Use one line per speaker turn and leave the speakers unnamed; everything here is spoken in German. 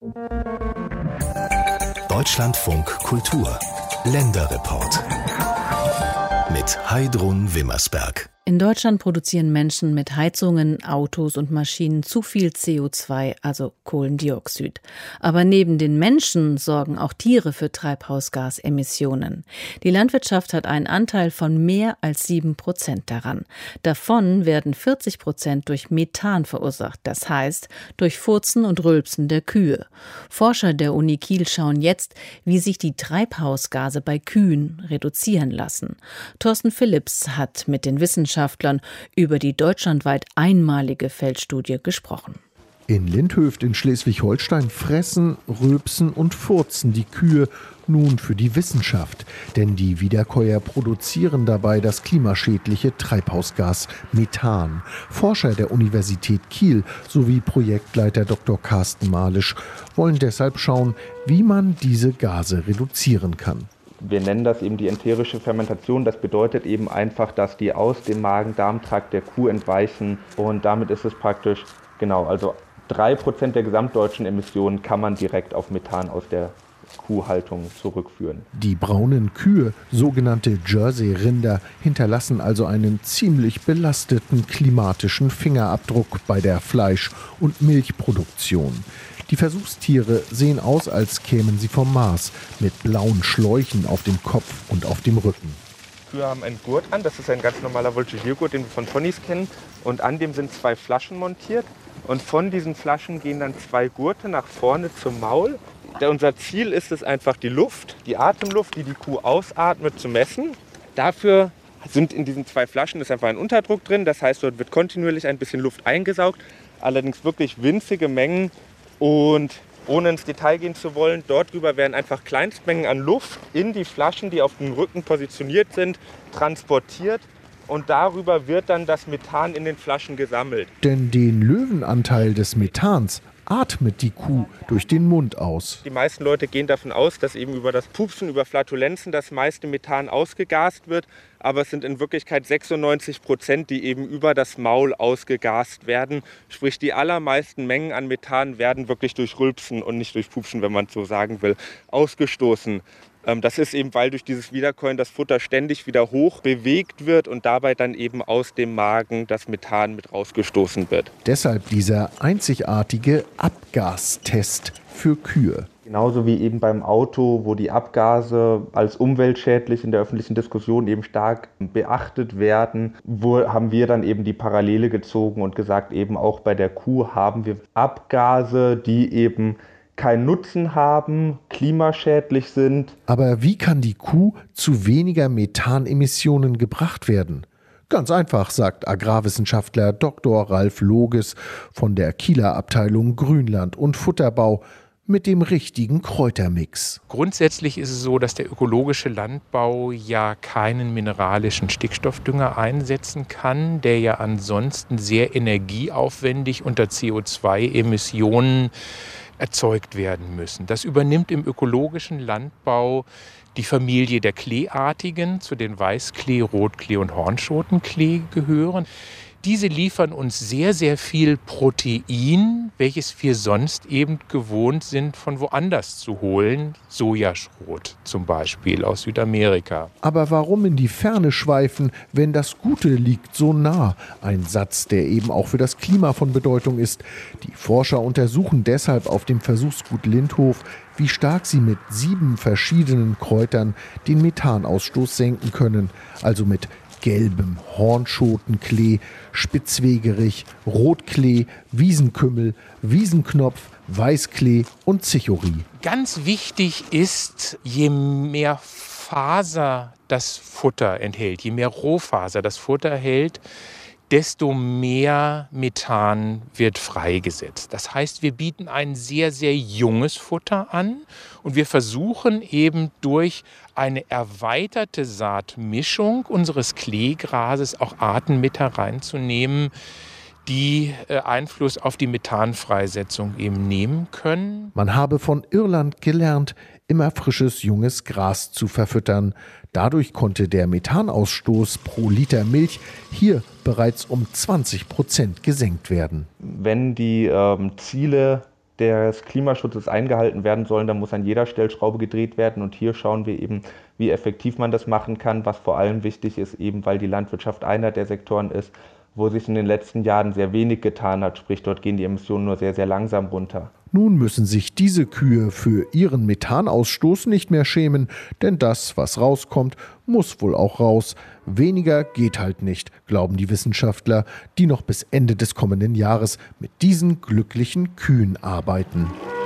Deutschlandfunk Kultur Länderreport mit Heidrun Wimmersberg.
In Deutschland produzieren Menschen mit Heizungen, Autos und Maschinen zu viel CO2, also Kohlendioxid. Aber neben den Menschen sorgen auch Tiere für Treibhausgasemissionen. Die Landwirtschaft hat einen Anteil von mehr als 7% daran. Davon werden 40% durch Methan verursacht, das heißt durch Furzen und Rülpsen der Kühe. Forscher der Uni Kiel schauen jetzt, wie sich die Treibhausgase bei Kühen reduzieren lassen. Thorsten Philipps hat mit den Wissenschaftlern über die deutschlandweit einmalige Feldstudie gesprochen.
In Lindhöft in Schleswig-Holstein fressen, rülpsen und furzen die Kühe nun für die Wissenschaft. Denn die Wiederkäuer produzieren dabei das klimaschädliche Treibhausgas Methan. Forscher der Universität Kiel sowie Projektleiter Dr. Carsten Malisch wollen deshalb schauen, wie man diese Gase reduzieren kann.
Wir nennen das eben die enterische Fermentation. Das bedeutet eben einfach, dass die aus dem Magen-Darm-Trakt der Kuh entweichen. Und damit ist es praktisch, also 3% der gesamtdeutschen Emissionen kann man direkt auf Methan aus der Kuhhaltung zurückführen.
Die braunen Kühe, sogenannte Jersey-Rinder, hinterlassen also einen ziemlich belasteten klimatischen Fingerabdruck bei der Fleisch- und Milchproduktion. Die Versuchstiere sehen aus, als kämen sie vom Mars, mit blauen Schläuchen auf dem Kopf und auf dem Rücken.
Kühe haben einen Gurt an, das ist ein ganz normaler Voltigiergurt, den wir von Ponys kennen. Und an dem sind 2 Flaschen montiert. Und von diesen Flaschen gehen dann 2 Gurte nach vorne zum Maul. Unser Ziel ist es einfach, die Luft, die Atemluft, die die Kuh ausatmet, zu messen. Dafür sind in diesen 2 Flaschen ist einfach ein Unterdruck drin. Das heißt, dort wird kontinuierlich ein bisschen Luft eingesaugt. Allerdings wirklich winzige Mengen. Und ohne ins Detail gehen zu wollen, dort drüber werden einfach Kleinstmengen an Luft in die Flaschen, die auf dem Rücken positioniert sind, transportiert. Und darüber wird dann das Methan in den Flaschen gesammelt.
Denn den Löwenanteil des Methans atmet die Kuh durch den Mund aus.
Die meisten Leute gehen davon aus, dass eben über das Pupsen, über Flatulenzen das meiste Methan ausgegast wird. Aber es sind in Wirklichkeit 96%, die eben über das Maul ausgegast werden. Sprich, die allermeisten Mengen an Methan werden wirklich durch Rülpsen und nicht durch Pupsen, wenn man so sagen will, ausgestoßen. Das ist eben, weil durch dieses Wiederkäuen das Futter ständig wieder hoch bewegt wird und dabei dann eben aus dem Magen das Methan mit rausgestoßen wird.
Deshalb dieser einzigartige Abgastest für Kühe.
Genauso wie eben beim Auto, wo die Abgase als umweltschädlich in der öffentlichen Diskussion eben stark beachtet werden, haben wir dann eben die Parallele gezogen und gesagt, eben auch bei der Kuh haben wir Abgase, die eben keinen Nutzen haben, klimaschädlich sind.
Aber wie kann die Kuh zu weniger Methanemissionen gebracht werden? Ganz einfach, sagt Agrarwissenschaftler Dr. Ralf Loges von der Kieler Abteilung Grünland und Futterbau mit dem richtigen Kräutermix.
Grundsätzlich ist es so, dass der ökologische Landbau ja keinen mineralischen Stickstoffdünger einsetzen kann, der ja ansonsten sehr energieaufwendig unter CO2-Emissionen erzeugt werden müssen. Das übernimmt im ökologischen Landbau die Familie der Kleeartigen, zu den Weißklee, Rotklee und Hornschotenklee gehören. Diese liefern uns sehr, sehr viel Protein, welches wir sonst eben gewohnt sind, von woanders zu holen. Sojaschrot zum Beispiel aus Südamerika.
Aber warum in die Ferne schweifen, wenn das Gute liegt so nah? Ein Satz, der eben auch für das Klima von Bedeutung ist. Die Forscher untersuchen deshalb auf dem Versuchsgut Lindhof, wie stark sie mit 7 verschiedenen Kräutern den Methanausstoß senken können. Also mit gelbem Hornschotenklee, Spitzwegerich, Rotklee, Wiesenkümmel, Wiesenknopf, Weißklee und Zichorie.
Ganz wichtig ist, je mehr Faser das Futter enthält, je mehr Rohfaser das Futter enthält, desto mehr Methan wird freigesetzt. Das heißt, wir bieten ein sehr, sehr junges Futter an und wir versuchen eben durch eine erweiterte Saatmischung unseres Kleegrases auch Arten mit hereinzunehmen, die Einfluss auf die Methanfreisetzung eben nehmen können.
Man habe von Irland gelernt, immer frisches, junges Gras zu verfüttern. Dadurch konnte der Methanausstoß pro Liter Milch hier bereits um 20% gesenkt werden.
Wenn die Ziele des Klimaschutzes eingehalten werden sollen, dann muss an jeder Stellschraube gedreht werden. Und hier schauen wir eben, wie effektiv man das machen kann, was vor allem wichtig ist, eben weil die Landwirtschaft einer der Sektoren ist, wo sich in den letzten Jahren sehr wenig getan hat. Sprich, dort gehen die Emissionen nur sehr, sehr langsam runter.
Nun müssen sich diese Kühe für ihren Methanausstoß nicht mehr schämen, denn das, was rauskommt, muss wohl auch raus. Weniger geht halt nicht, glauben die Wissenschaftler, die noch bis Ende des kommenden Jahres mit diesen glücklichen Kühen arbeiten.